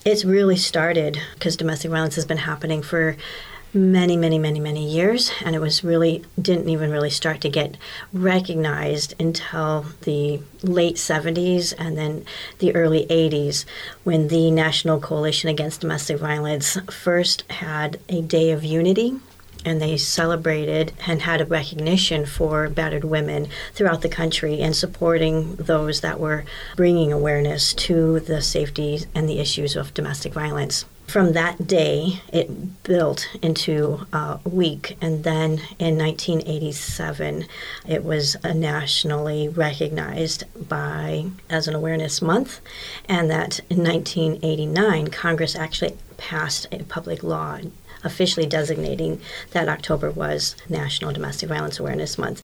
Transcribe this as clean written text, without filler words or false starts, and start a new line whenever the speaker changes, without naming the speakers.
It's really started because domestic violence has been happening for many, many, many, many years, and it was really didn't even really start to get recognized until the late 70s and then the early 80s, when the National Coalition Against Domestic Violence first had a day of unity, and they celebrated and had a recognition for battered women throughout the country and supporting those that were bringing awareness to the safety and the issues of domestic violence. From that day, it built into a week, and then in 1987, it was nationally recognized as an awareness month, and that in 1989, Congress actually passed a public law officially designating that October was National Domestic Violence Awareness Month.